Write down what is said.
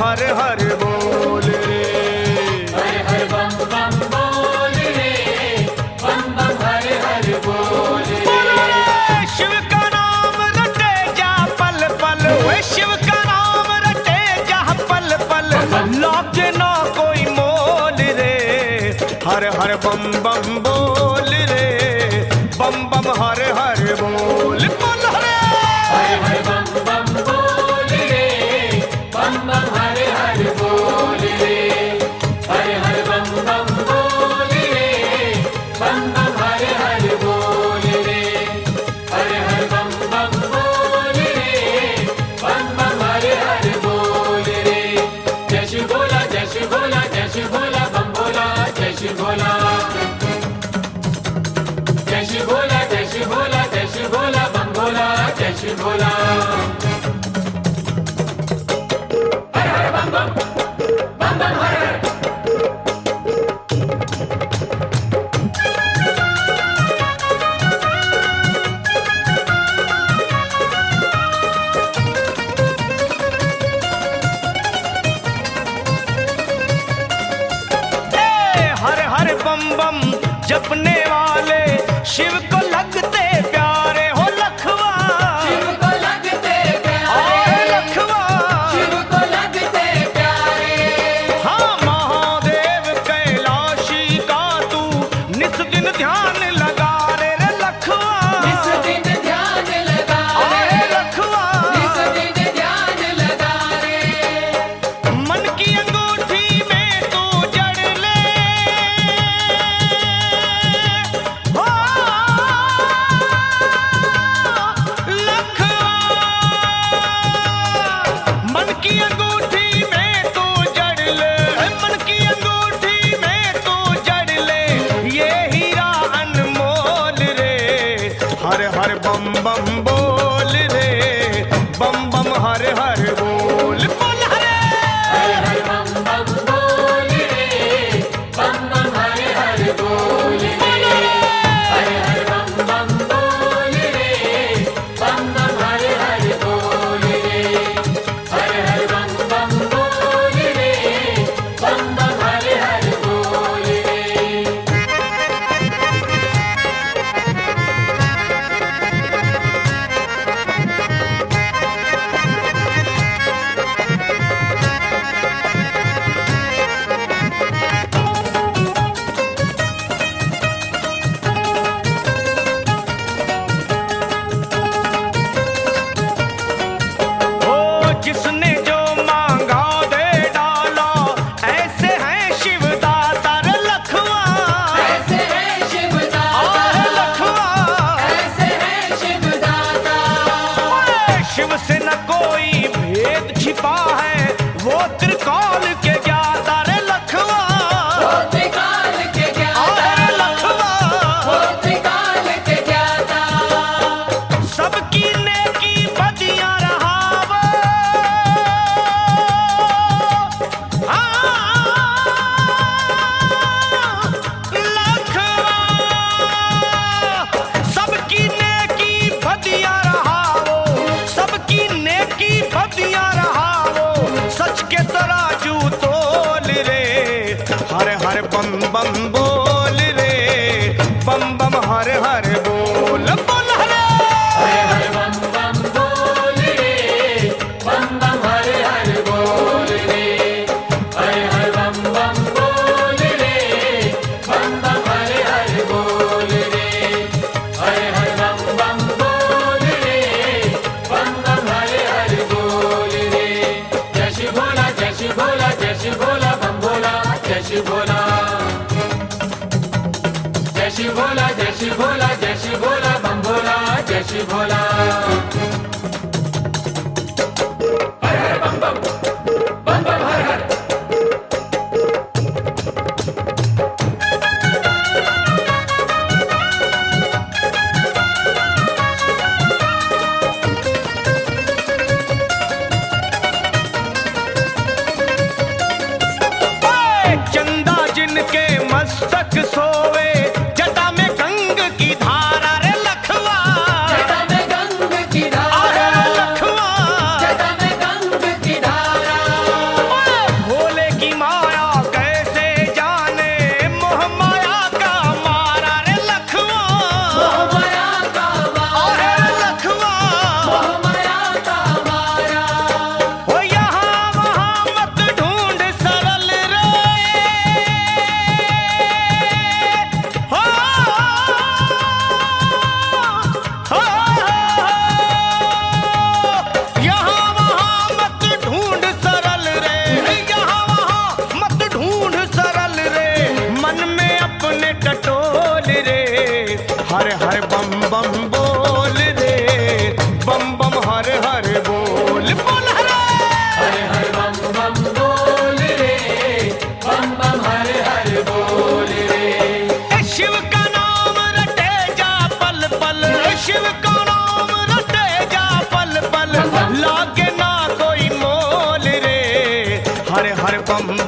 हर हर बोल रे। हर हर बम बम बोल रे, बम बम हर हर बोल रे। शिव का नाम रटे जा पल पल, वे शिव का नाम रटे जा पल पल, लागे ना कोई मोल रे। हर हर बम बम बोल रे, बम बम हर हर बोल बोल रे। हर हर बम बम बोल रे, बम बम हर हर बोल रे। हर हर बम बम बोल रे, बम बम हर हर बोल रे। हर हर बम बम बोल रे, बम बम हर हर बोल रे। जय शिव भोला, जय शिव भोला, जय शिव भोला, बम भोला, जय शिव भोला। जय शिव भोला, जय शिव भोला, जय शिव भोला, बम भोला, जय शिव भोला। हर हर बम बम, बम बम हर हर। हर हर बम बम जपने वाले शिव को लगते प्यारे हो लखवा। शिव को लगते प्यारे, लखवा शिव को लगते प्यारे। हाँ महादेव कैलाशी का तू निस दिन ध्यान लगा रे रे लखवा। इस दिन ध्यान लगा रे, लखवा इस दिन ध्यान लगा रे। मन की अंगूठी में तू जड़ ले, हो लखवा। मन की अंगूठी में तू जड़ ले, मन की अंगूठी में तू जड़ ले, ये हीरा अनमोल रे। हर हर बम बम बोल रे, बम बम हर हर बोल बोल हरे। हर हर बम बम बोल रे, बम बम हर हर बोल रे। हर हर बम बम बोल रे, बम बम हर हर बोल रे। हर हर बम बम बोल रे, बम बम हर हर बोल रे। ओ जिसने जो मांगा दे डाला, ऐसे हैं शिव दाता रे लखवा। ऐसे है शिव आह दाता, लखवा ऐसे है शिव दाता। शिव से न कोई भेद छिपा है, वो त्रिकाल के ज्ञाता रे लखवा। वो त्रिकाल के ज्ञाता, आह लखवा वो त्रिकाल के ज्ञाता। सबकी नेकी बदियां रहावो। लखवा सबकी नेकी बदियां रहावो, सबकी नेकी बदियां रहावो, सच के तराजू तोल रे। हर हर बम बम बोल रे, बम बम हर हर बोल बोल हरे। हर हर बम बम बोल रे, बम बम हर हर बोल रे। हर हर बम बम बोल रे, बम बम हर हर बोल रे। हर हर बम बम बोल रे, बम बम हर हर बोल रे। जय शिव भोला, जय शिव भोला, जय शिव भोला, बम भोला, जय शिव भोला। जय शिव भोला, जय शिव भोला, जय शिव भोला, बम भोला, जय शिव भोला। हर हर बम बम, बम बम हर हर। चंदा जिनके मस्तक सोवे, जटा में गंग की धारा रे लखवा। जटा में गंग की धारा, लखवा जटा में गंग की धारा। बम